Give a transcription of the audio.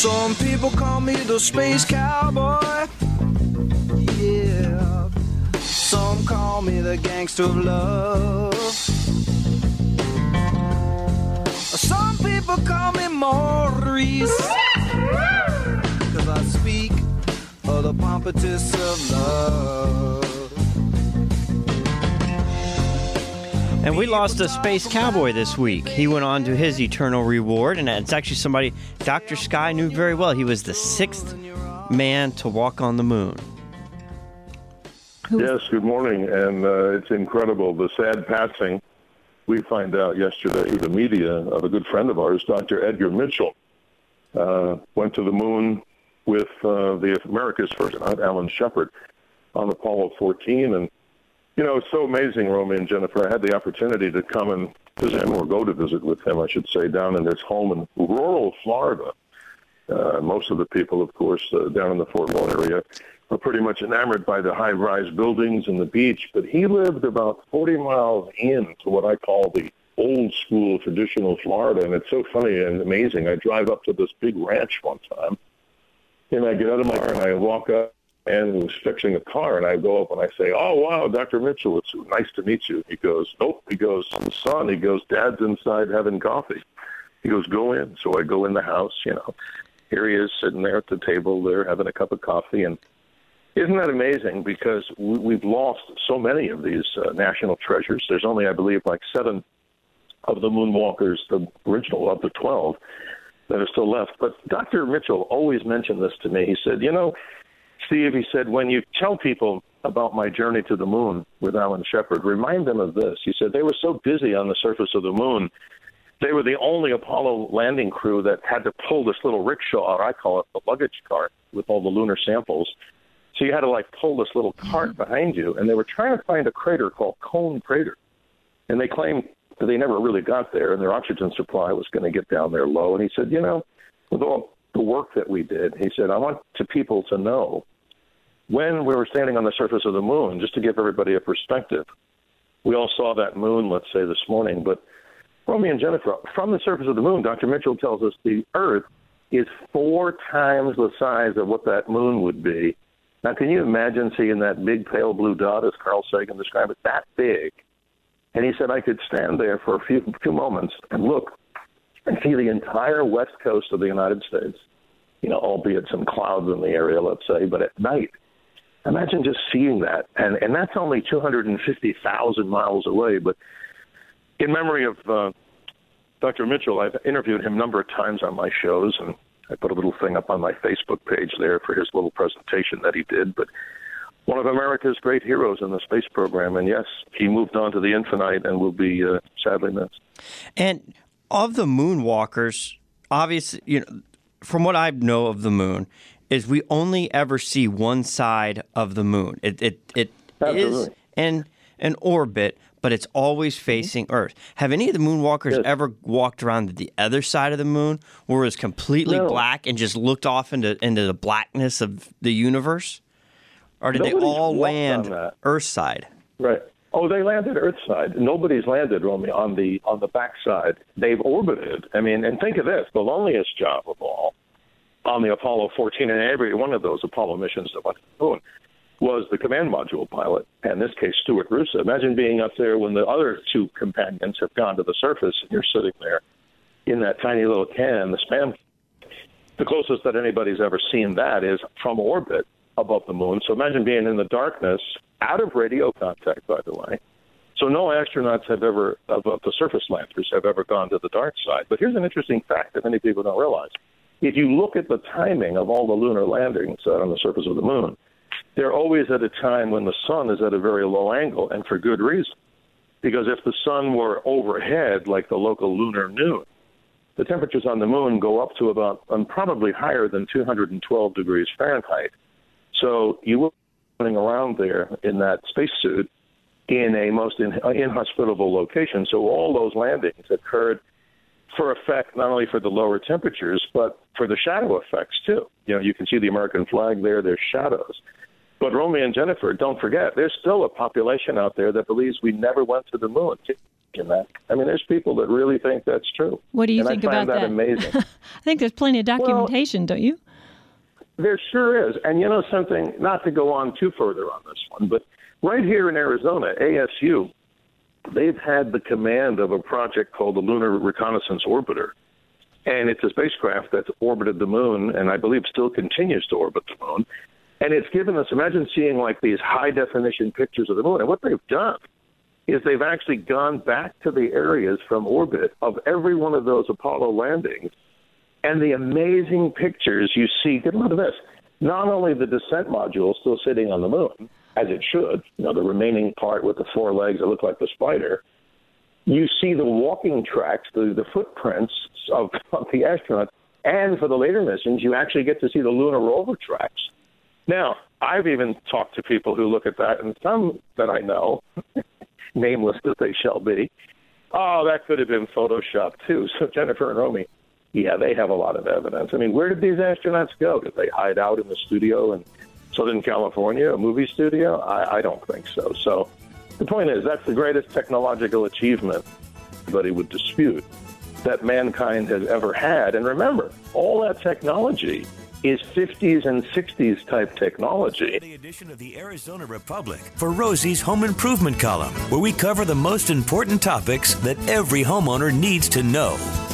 Some people call me the space cowboy. Yeah. Some call me the gangster of love. Some people call me Maurice, 'cause I speak of the pompatus of love. And we lost a space cowboy this week. He went on to his eternal reward, and it's actually somebody Dr. Sky knew very well. He was the 6th man to walk on the moon. Yes, good morning, and it's incredible. The sad passing, we find out yesterday through the media, of a good friend of ours, Dr. Edgar Mitchell, went to the moon with the America's first astronaut, Alan Shepard, on Apollo 14, and you know, it's so amazing, Romy and Jennifer. I had the opportunity to come and visit him, or go to visit with him, I should say, down in his home in rural Florida. Most of the people, of course, down in the Fort Lauderdale area are pretty much enamored by the high-rise buildings and the beach, but he lived about 40 miles in to what I call the old-school traditional Florida, and it's so funny and amazing. I drive up to this big ranch one time, and I get out of my car and I walk up, and was fixing a car, and I go up and I say, "Oh, wow, Dr. Mitchell, it's nice to meet you." He goes, "Nope." He goes, "Son," he goes, "Dad's inside having coffee." He goes, "Go in." So I go in the house, you know. Here he is sitting there at the table there having a cup of coffee. And isn't that amazing? Because we've lost so many of these national treasures. There's only, I believe, like 7 of the moonwalkers, the original of the 12, that are still left. But Dr. Mitchell always mentioned this to me. He said, "You know, Steve," he said, "when you tell people about my journey to the moon with Alan Shepard, remind them of this." He said, "They were so busy on the surface of the moon, they were the only Apollo landing crew that had to pull this little rickshaw, or I call it the luggage cart, with all the lunar samples. So you had to, like, pull this little cart behind you, and they were trying to find a crater called Cone Crater. And they claimed that they never really got there, and their oxygen supply was going to get down there low." And he said, "You know, with all the work that we did," he said, "I want people to know, when we were standing on the surface of the moon, just to give everybody a perspective, we all saw that moon, let's say, this morning, but Romy and Jennifer, from the surface of the moon, Dr. Mitchell tells us the Earth is 4 times the size of what that moon would be. Now, can you imagine seeing that big pale blue dot, as Carl Sagan described it, that big?" And he said, "I could stand there for a few moments and look and see the entire west coast of the United States, you know, albeit some clouds in the area, let's say, but at night. Imagine just seeing that, and that's only 250,000 miles away." But in memory of Dr. Mitchell, I've interviewed him a number of times on my shows, and I put a little thing up on my Facebook page there for his little presentation that he did. But one of America's great heroes in the space program, and yes, he moved on to the infinite and will be sadly missed. And of the moonwalkers, obviously, you know, from what I know of the moon, is we only ever see one side of the moon. It is in an orbit, but it's always facing Earth. Have any of the moonwalkers ever walked around the other side of the moon, where it was completely black and just looked off into the blackness of the universe? Or did they all land Earth side? Right. Oh, they landed Earth side. Nobody's landed, Romy, on the back side. They've orbited. I mean, and think of this, the loneliest job of all on the Apollo 14 and every one of those Apollo missions that went to the moon was the command module pilot, and in this case, Stuart Roosa. Imagine being up there when the other 2 companions have gone to the surface, and you're sitting there in that tiny little can, the spam. The closest that anybody's ever seen that is from orbit above the moon. So imagine being in the darkness, out of radio contact, by the way. So no astronauts have ever, of the surface landers, have ever gone to the dark side. But here's an interesting fact that many people don't realize. If you look at the timing of all the lunar landings on the surface of the moon, they're always at a time when the sun is at a very low angle, and for good reason. Because if the sun were overhead, like the local lunar noon, the temperatures on the moon go up to about, probably higher than 212 degrees Fahrenheit. So you will be running around there in that spacesuit in a most inhospitable location. So all those landings occurred for effect, not only for the lower temperatures, but for the shadow effects, too. You know, you can see the American flag there. There's shadows. But Romy and Jennifer, don't forget, there's still a population out there that believes we never went to the moon. in that. I mean, there's people that really think that's true. What do you think about that? I find that amazing. I think there's plenty of documentation, don't you? There sure is. And you know something, not to go on too further on this one, but right here in Arizona, ASU, they've had the command of a project called the Lunar Reconnaissance Orbiter. And it's a spacecraft that's orbited the moon and I believe still continues to orbit the moon. And it's given us, imagine seeing like these high-definition pictures of the moon. And what they've done is they've actually gone back to the areas from orbit of every one of those Apollo landings. And the amazing pictures you see, get a look at this, not only the descent module still sitting on the moon, as it should, you know, the remaining part with the four legs that look like the spider, you see the walking tracks, the footprints of the astronauts, and for the later missions, you actually get to see the lunar rover tracks. Now, I've even talked to people who look at that, and some that I know, nameless as they shall be, oh, that could have been Photoshopped too. So Jennifer and Romy, yeah, they have a lot of evidence. I mean, where did these astronauts go? Did they hide out in the studio in Southern California, a movie studio? I don't think so. So the point is, that's the greatest technological achievement anybody would dispute that mankind has ever had. And remember, all that technology is 50s and 60s type technology. The edition of the Arizona Republic for Rosie's Home Improvement column, where we cover the most important topics that every homeowner needs to know.